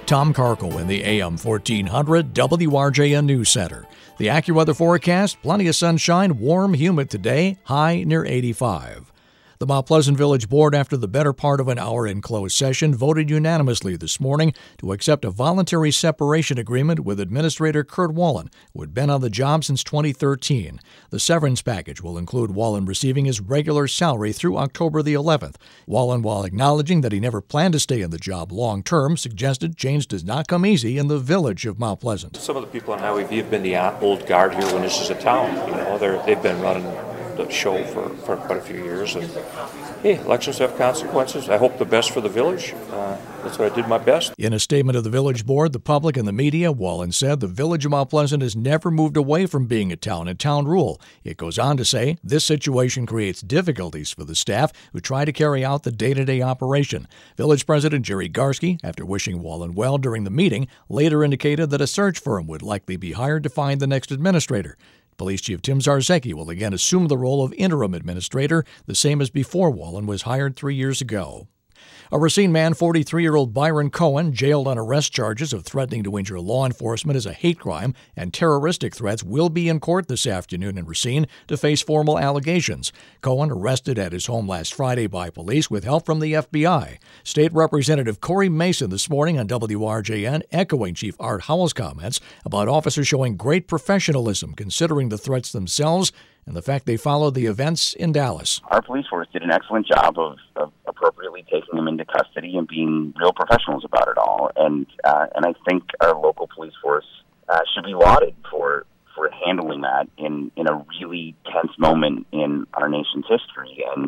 Tom Carkle in the AM 1400 WRJN News Center. The AccuWeather forecast, plenty of sunshine, warm, humid today, high near 85. The Mount Pleasant Village Board, after the better part of an hour in closed session, voted unanimously this morning to accept a voluntary separation agreement with Administrator Kurt Wallen, who had been on the job since 2013. The severance package will include Wallen receiving his regular salary through October the 11th. Wallen, while acknowledging that he never planned to stay in the job long-term, suggested change does not come easy in the village of Mount Pleasant. Some of the people on Highway V have been the old guard here when this is a town. They've been running the show for quite a few years, and hey, elections have consequences. I hope the best for the village. That's what I did my best. In a statement of the village board, the public, and the media, Wallen said the village of Mount Pleasant has never moved away from being a town and town rule. It goes on to say this situation creates difficulties for the staff who try to carry out the day-to-day operation. Village President Jerry Garski, after wishing Wallen well during the meeting, later indicated that a search firm would likely be hired to find the next administrator. Police Chief Tim Zarzecki will again assume the role of interim administrator, the same as before Wallen was hired 3 years ago. A Racine man, 43-year-old Byron Cohen, jailed on arrest charges of threatening to injure law enforcement as a hate crime and terroristic threats, will be in court this afternoon in Racine to face formal allegations. Cohen arrested at his home last Friday by police with help from the FBI. State Representative Corey Mason this morning on WRJN echoing Chief Art Howell's comments about officers showing great professionalism considering the threats themselves and the fact they followed the events in Dallas. Our police force did an excellent job of appropriately taking them into custody and being real professionals about it all. And I think our local police force should be lauded for handling that in a really tense moment in our nation's history, and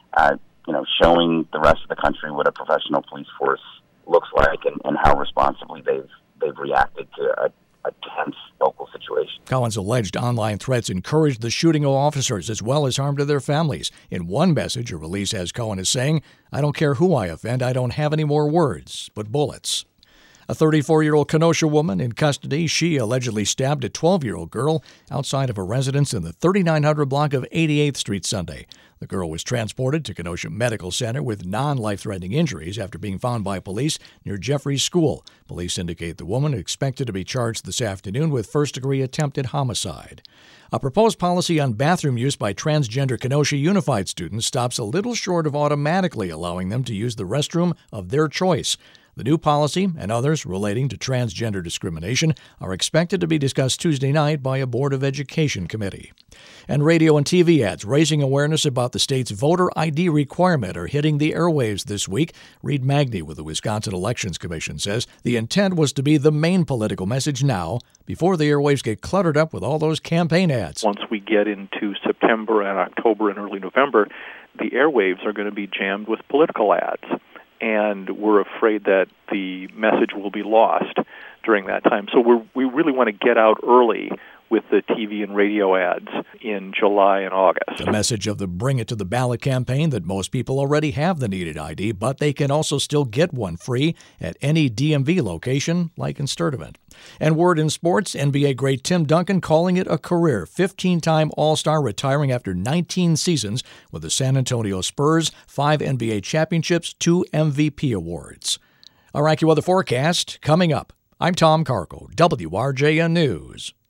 showing the rest of the country what a professional police force looks like and how responsibly they've reacted to a tense local situation. Cohen's alleged online threats encouraged the shooting of officers as well as harm to their families. In one message, a release has Cohen is saying, "I don't care who I offend, I don't have any more words, but bullets." A 34-year-old Kenosha woman in custody. She allegedly stabbed a 12-year-old girl outside of a residence in the 3900 block of 88th Street Sunday. The girl was transported to Kenosha Medical Center with non-life-threatening injuries after being found by police near Jeffries School. Police indicate the woman expected to be charged this afternoon with first-degree attempted homicide. A proposed policy on bathroom use by transgender Kenosha Unified students stops a little short of automatically allowing them to use the restroom of their choice. The new policy and others relating to transgender discrimination are expected to be discussed Tuesday night by a Board of Education committee. And radio and TV ads raising awareness about the state's voter ID requirement are hitting the airwaves this week. Reed Magny with the Wisconsin Elections Commission says the intent was to be the main political message now, before the airwaves get cluttered up with all those campaign ads. Once we get into September and October and early November, the airwaves are going to be jammed with political ads. And we're afraid that the message will be lost during that time. So we really want to get out early with the TV and radio ads in July and August. The message of the Bring It to the Ballot campaign that most people already have the needed ID, but they can also still get one free at any DMV location like in Sturtevant. And word in sports, NBA great Tim Duncan calling it a career. 15-time All-Star retiring after 19 seasons with the San Antonio Spurs, 5 NBA championships, 2 MVP awards. Our AccuWeather forecast coming up. I'm Tom Carkle, WRJN News.